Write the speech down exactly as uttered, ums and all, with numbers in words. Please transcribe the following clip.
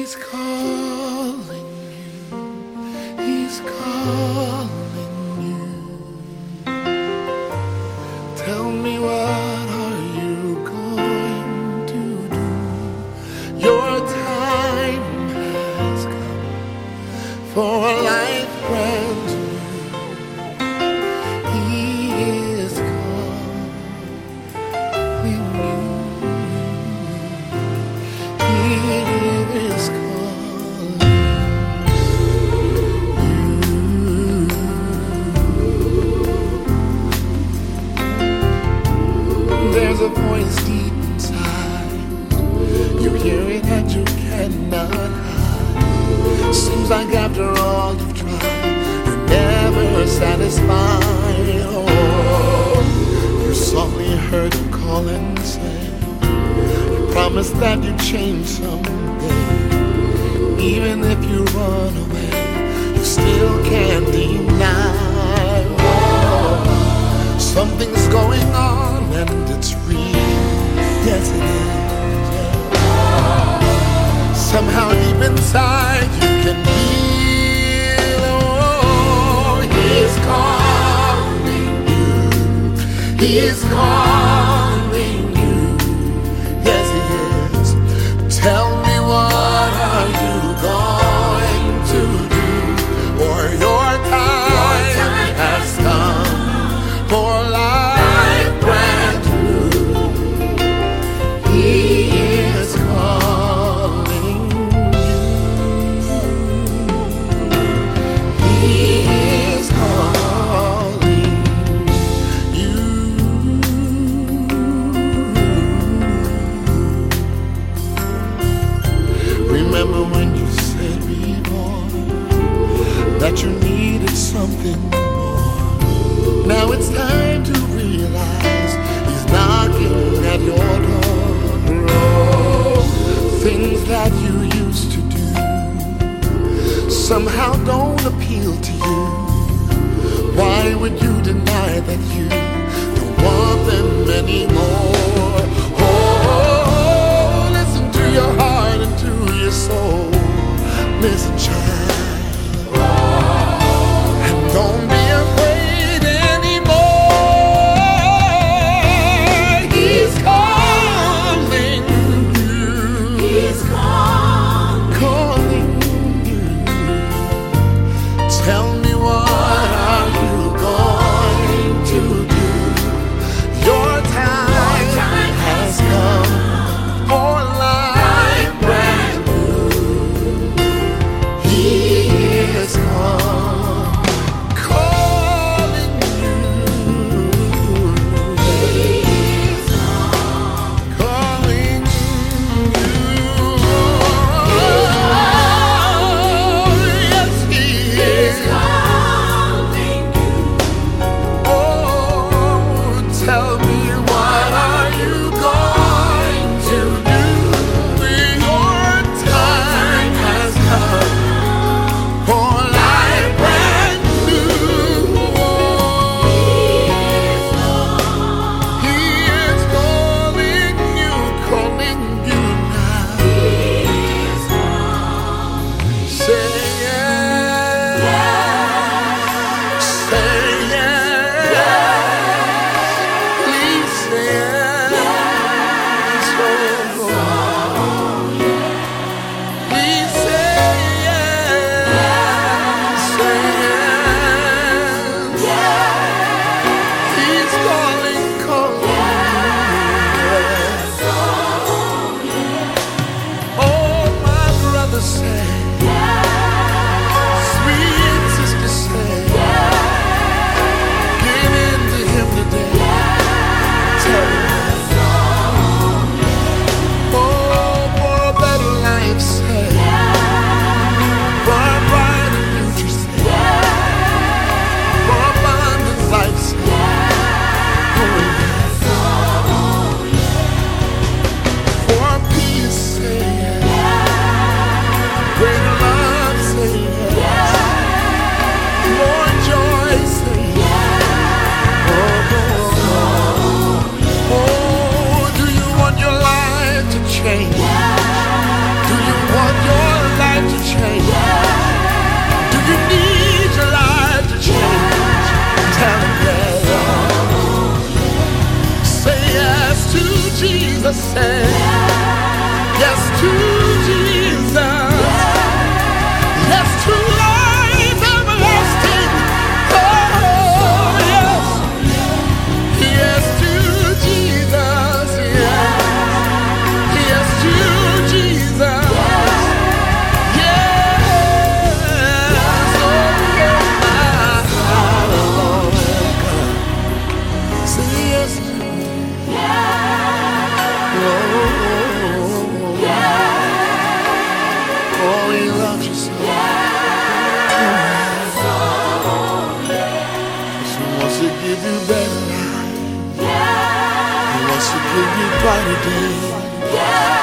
He's calling you. He's calling you. Tell me, what are you going to do? Your time has come for a life brand new. He is calling you. He is calling. There's a voice deep inside. You hear it and you cannot hide. Seems like after all you've tried, you're never satisfied. Oh, you softly heard him call and say, you promise that you change someday. Even if you run away, you still can't deny. Oh, something's going on and it's real. Yes, it is. Yeah. Somehow deep inside you can feel. Oh, he's calling you. He's calling you. Yes, he is. Tell me, what are you going to do? Or your time has come for life. That you needed something more. Now it's time to realize he's knocking at your door. Oh, things that you used to do somehow don't appeal to you. Why would you deny that you don't want them anymore? Oh, listen to your heart and to your soul. Listen, child. Don't be afraid anymore. He's calling you. He's calling, calling you. Tell me, what are you going to Jesus, say yes to Jesus, yes to life everlasting. Oh yes, yes to Jesus, yes, yes to Jesus, yes, oh yeah, my Lord, say yes to. Oh, he loves you so. He wants to give you better life. He wants to give you brighter days.